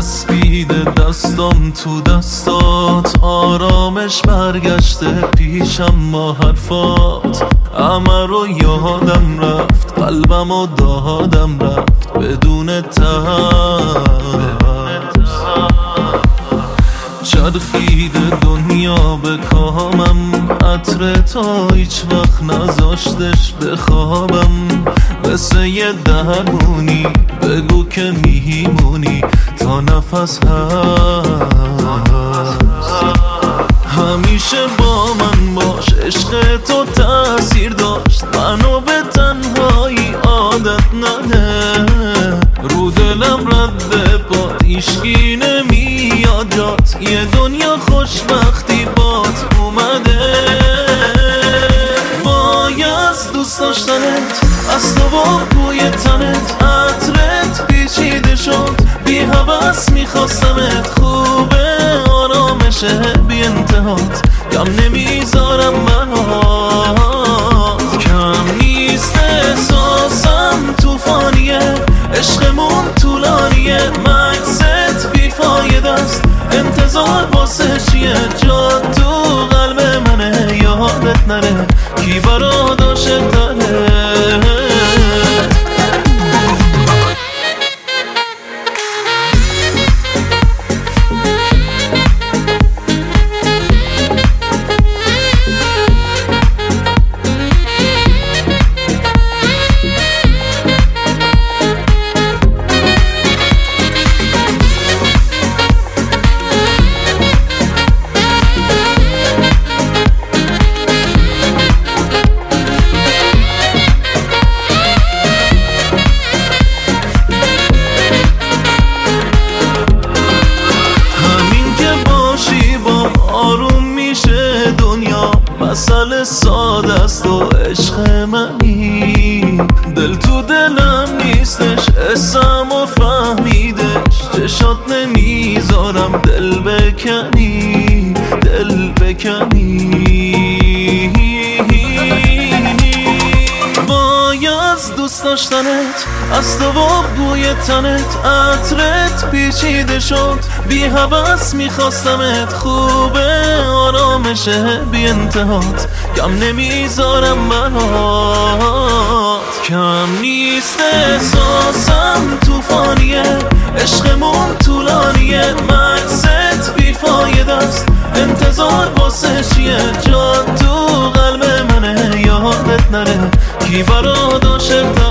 چسبیده دستم تو دستات، آرامش برگشته پیشم با حرفات. همه رو یادم رفت، قلبم و دادم رفت بدون ترس. چرخیده دنیا به کامم، عطر تا هیچ وقت نذاشتش بخوابم. مثل یه درمونی بگو که میمونی تا نفس هست. همیشه با من باش، عشق تو تأثیر داشت، منو به تنهایی عادت نده. رو دلم رد پات، هیچکی نمیاد جات، یه دنیا خوشبختی بات اومده. باید دوست داشتنت از تو و بوی تنت، عطرت پیچیده شد بی حوث میخواستمت. خوبه آرامشه بی انتهات، کم نمیذارم برات. کم نیست احساسم توفانیه، عشقمون طولانیه، مکست بیفاید است، انتظار واسه چیه؟ جا تو قلب منه، یادت نره کی برا داشته تره. مسئله ساده است و عشق منی، دل تو دلم نیستش، اسم و فهمیدش، چشات نمیذارم دل بکنی، دل بکنی. باید دوست داشتنت از تو و بوی تنت، عطرت پیچیده شد بی حوث میخواستمت. خوبه آرامشه بی انتهات، کم نمیذارم برات. کم نیست احساسم توفانیه، عشقمون طولانیه، مکست بیفاید است، انتظار واسه چیه؟ جا تو قلب منه، یادت نره کی برا داشته